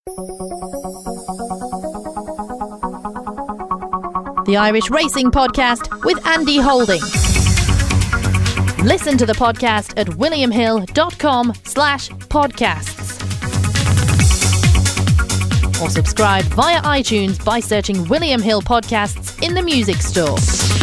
The Irish Racing Podcast with Andy Holding. Listen to the podcast at williamhill.com/podcasts. Or subscribe via iTunes by searching William Hill Podcasts in the music store.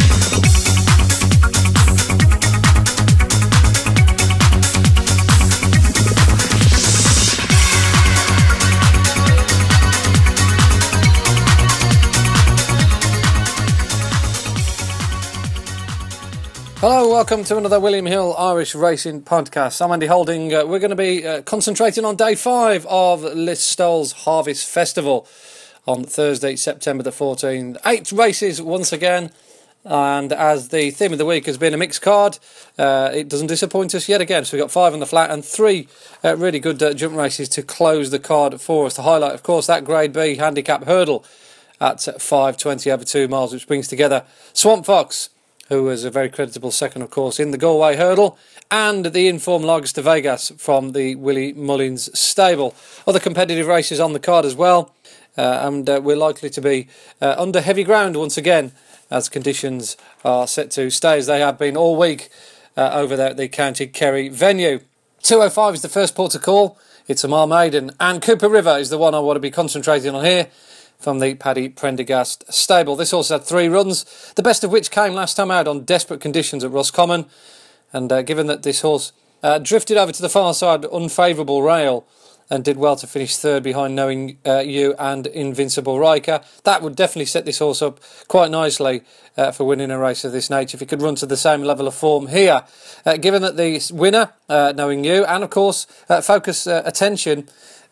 Hello, welcome to another William Hill Irish Racing Podcast. I'm Andy Holding. We're going to be concentrating on day 5 of Listowel's Harvest Festival on Thursday, September the 14th. 8 races once again, and as the theme of the week has been a mixed card, it doesn't disappoint us yet again. So we've got 5 on the flat and 3 really good jump races to close the card for us. To highlight, of course, that Grade B handicap hurdle at 5.20 over 2 miles, which brings together Swamp Fox, who was a very creditable second, of course, in the Galway Hurdle, and the informed Lagos de Vegas from the Willie Mullins stable. Other competitive races on the card as well, and we're likely to be under heavy ground once again, as conditions are set to stay as they have been all week over there at the County Kerry venue. 2:05 is the first port to call. It's a Mile Maiden, and Cooper River is the one I want to be concentrating on here, from the Paddy Prendergast stable. This horse had 3 runs, the best of which came last time out on desperate conditions at Roscommon. And given that this horse drifted over to the far side, unfavourable rail, and did well to finish 3rd behind Knowing You and Invincible Riker, that would definitely set this horse up quite nicely for winning a race of this nature if he could run to the same level of form here. Given that the winner, Knowing You, and of course Focus of Attention,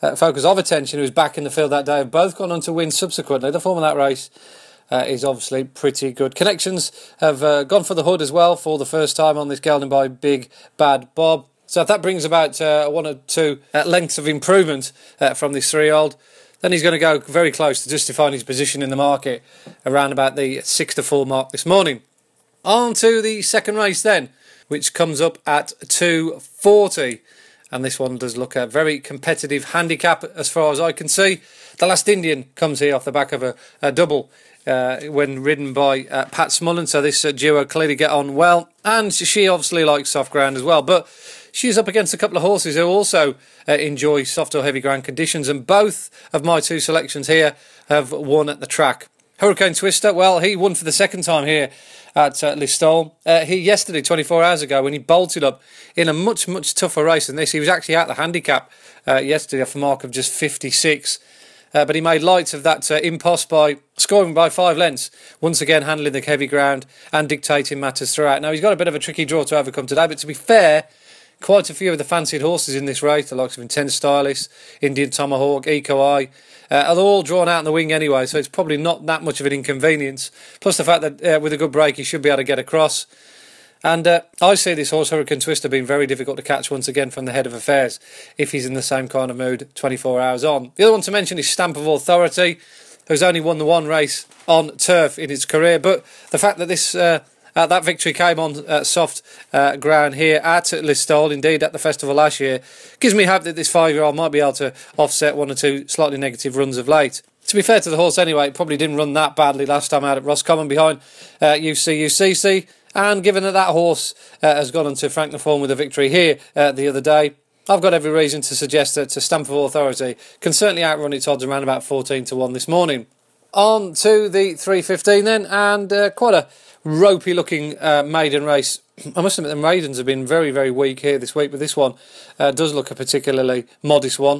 who was back in the field that day, have both gone on to win subsequently. The form of that race is obviously pretty good. Connections have gone for the hood as well for the first time on this gelding by Big Bad Bob. So if that brings about 1 or 2 lengths of improvement from this 3-year-old, then he's going to go very close to justifying his position in the market around about the 6-4 mark this morning. On to the second race then, which comes up at 2:40. And this one does look a very competitive handicap as far as I can see. The Last Indian comes here off the back of a double when ridden by Pat Smullen. So this duo clearly get on well. And she obviously likes soft ground as well. But she's up against a couple of horses who also enjoy soft or heavy ground conditions. And both of my 2 selections here have won at the track. Hurricane Twister, well, he won for the second time here at Listowel. He yesterday, 24 hours ago, when he bolted up in a much, much tougher race than this, he was actually out the handicap yesterday off a mark of just 56. But he made light of that impasse by scoring by 5 lengths, once again handling the heavy ground and dictating matters throughout. Now, he's got a bit of a tricky draw to overcome today, but to be fair, quite a few of the fancied horses in this race, the likes of Intense Stylist, Indian Tomahawk, Eco Eye, are all drawn out in the wing anyway, so it's probably not that much of an inconvenience. Plus the fact that with a good break he should be able to get across. And I see this horse, Hurricane Twister, being very difficult to catch once again from the head of affairs if he's in the same kind of mood 24 hours on. The other one to mention is Stamp of Authority, who's only won the 1 race on turf in his career. But the fact that this that victory came on soft ground here at Listowel, indeed at the festival last year, gives me hope that this 5-year-old might be able to offset 1 or 2 slightly negative runs of late. To be fair to the horse anyway, it probably didn't run that badly last time out at Roscommon behind UCUCC, and given that that horse has gone on to frank the form with a victory here the other day, I've got every reason to suggest that Stamp of Authority can certainly outrun its odds around about 14-1 this morning. On to the 3:15 then, and quite a ropey looking maiden race. I must admit the maidens have been very, very weak here this week, but this one does look a particularly modest one.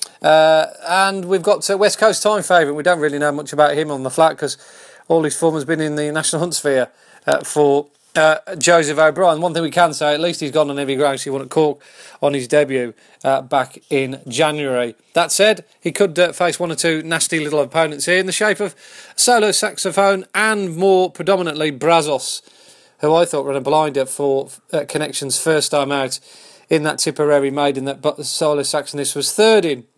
And we've got West Coast Time favourite. We don't really know much about him on the flat because all his form has been in the National Hunt Sphere for Joseph O'Brien. One thing we can say, at least he's gone on heavy ground. He won at Cork on his debut back in January. That said, he could face 1 or 2 nasty little opponents here in the shape of Solo Saxophone and more predominantly Brazos, who I thought ran a blinder for Connections' first time out in that Tipperary maiden that Solo Saxonist was 3rd in.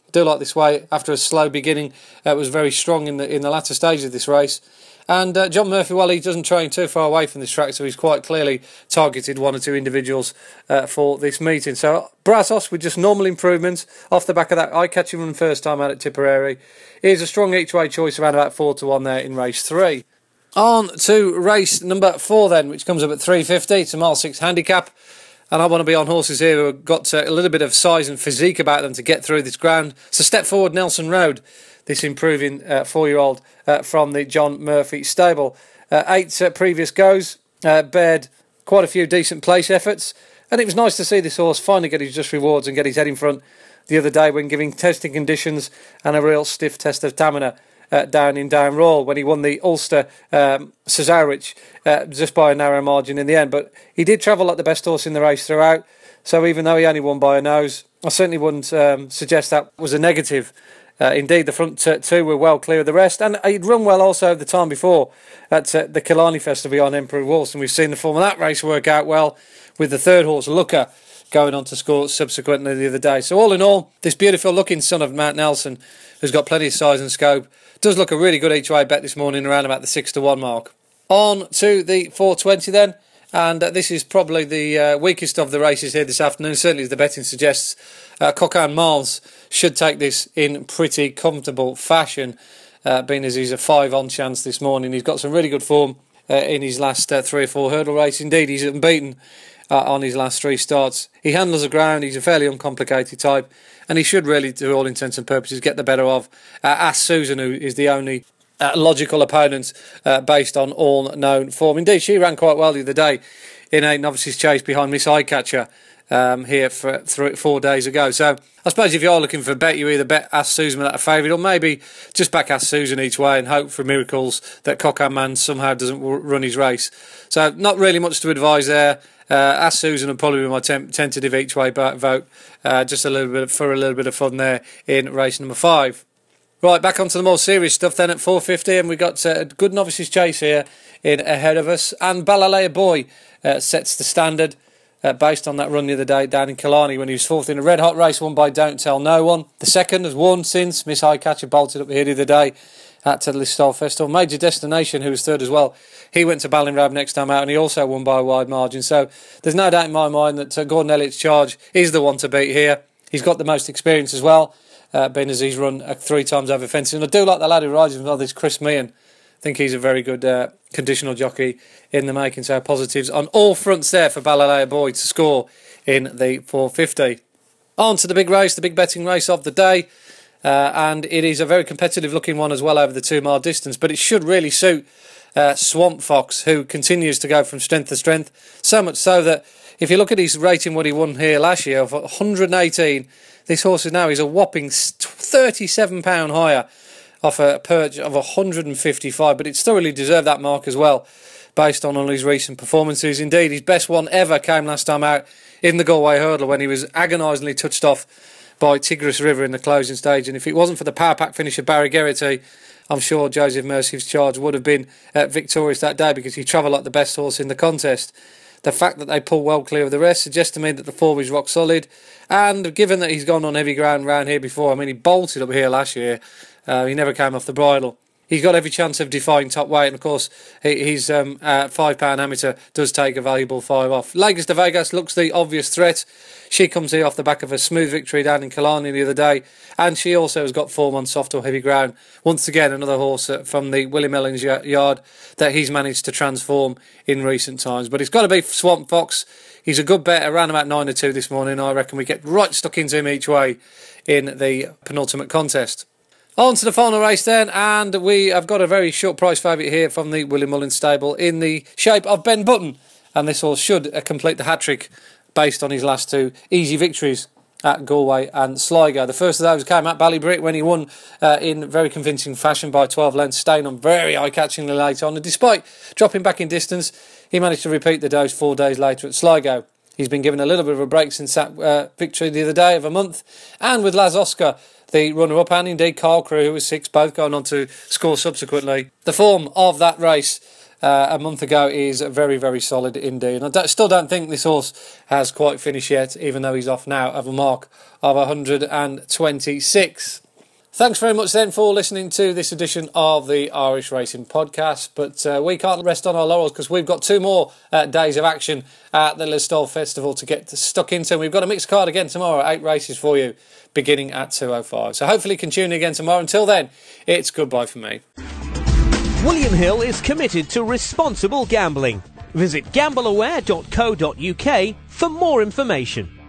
Do like this way after a slow beginning. Was very strong in the latter stage of this race. And John Murphy, well, he doesn't train too far away from this track, so he's quite clearly targeted one or two individuals for this meeting. So Brazos, with just normal improvements off the back of that eye-catching run first time out at Tipperary, is a strong each-way choice around about 4-1 there in race 3. On to race number 4 then, which comes up at 3:50. It's a mile 6 handicap. And I want to be on horses here who have got a little bit of size and physique about them to get through this ground. So Step Forward Nelson Road, this improving 4-year-old from the John Murphy stable. 8 previous goes, bared quite a few decent place efforts. And it was nice to see this horse finally get his just rewards and get his head in front the other day when giving testing conditions and a real stiff test of stamina down in Down Royal when he won the Ulster Cesarewitch just by a narrow margin in the end. But he did travel like the best horse in the race throughout, so even though he only won by a nose, I certainly wouldn't suggest that was a negative. Indeed, the front two were well clear of the rest, and he'd run well also the time before at the Killarney Festival on Emperor Wolf, and we've seen the form of that race work out well with the third horse, Looker, going on to score subsequently the other day. So all in all, this beautiful looking son of Mount Nelson, who's got plenty of size and scope, does look a really good each way bet this morning around about the 6-1 mark. On to the 4:20 then, and this is probably the weakest of the races here this afternoon, certainly as the betting suggests. Coquin Miles should take this in pretty comfortable fashion, being as he's a 5-on chance this morning. He's got some really good form in his last 3 or 4 hurdle races. Indeed, he's unbeaten on his last 3 starts. He handles the ground, he's a fairly uncomplicated type, and he should really, to all intents and purposes, get the better of Ask Susan, who is the only logical opponent based on all known form. Indeed, she ran quite well the other day in a novice's chase behind Miss Eyecatcher here for 4 days ago. So I suppose if you're looking for a bet, you either bet Ask Susan at a favourite, or maybe just back Ask Susan each way and hope for miracles that Coquin Man somehow doesn't run his race. So not really much to advise there. Ask Susan would probably be my tentative each way vote, just a little bit of fun there in race number 5. Right, back onto the more serious stuff then at 4:50, and we've got a good novice's chase here in ahead of us, and Balalea Boy sets the standard based on that run the other day down in Killarney when he was 4th in a red hot race won by Don't Tell No One. The second has won since. Miss Eyecatcher bolted up here the other day at the Listowel Festival. Major Destination, who was 3rd as well, he went to Ballinrab next time out and he also won by a wide margin. So there's no doubt in my mind that Gordon Elliott's Charge is the one to beat here. He's got the most experience as well, being as he's run 3 times over fences. And I do like the lad who rides him as well, this Chris Meehan. I think he's a very good conditional jockey in the making. So positives on all fronts there for Balalea Boy to score in the 4:50. On to the big race, the big betting race of the day. And it is a very competitive looking one as well over the 2 mile distance, but it should really suit Swamp Fox, who continues to go from strength to strength, so much so that if you look at his rating, what he won here last year of 118, this horse is now a whopping £37 higher off a perch of 155, but it's thoroughly deserved that mark as well based on all his recent performances. Indeed, his best one ever came last time out in the Galway Hurdle when he was agonisingly touched off by Tigris River in the closing stage, and if it wasn't for the power pack finish of Barry Geraghty, I'm sure Joseph Mercy's Charge would have been victorious that day because he travelled like the best horse in the contest. The fact that they pull well clear of the rest suggests to me that the form is rock solid, and given that he's gone on heavy ground round here before, I mean he bolted up here last year, he never came off the bridle. He's got every chance of defying top weight, and of course his £5 amateur does take a valuable 5 off. Lagos de Vegas looks the obvious threat. She comes here off the back of a smooth victory down in Killarney the other day, and she also has got form on soft or heavy ground. Once again, another horse from the William Ellens yard that he's managed to transform in recent times. But it's got to be Swamp Fox. He's a good bet around about 9-2 this morning. I reckon we get right stuck into him each way in the penultimate contest. On to the final race then, and we have got a very short price favourite here from the William Mullins stable in the shape of Ben Button, and this horse should complete the hat-trick based on his last 2 easy victories at Galway and Sligo. The first of those came at Ballybrick when he won in very convincing fashion by 12 lengths, staying on very eye-catchingly late on, and despite dropping back in distance, he managed to repeat the dose 4 days later at Sligo. He's been given a little bit of a break since that victory the other day of a month, and with Laz Oscar, the runner-up, and indeed Carl Crew, who was 6th, both going on to score subsequently. The form of that race a month ago is very, very solid indeed. And I still don't think this horse has quite finished yet, even though he's off now of a mark of 126. Thanks very much then for listening to this edition of the Irish Racing Podcast. But we can't rest on our laurels because we've got 2 more days of action at the Listowel Festival to get stuck into. We've got a mixed card again tomorrow, 8 races for you, beginning at 2:05. So hopefully you can tune in again tomorrow. Until then, it's goodbye from me. William Hill is committed to responsible gambling. Visit gambleaware.co.uk for more information.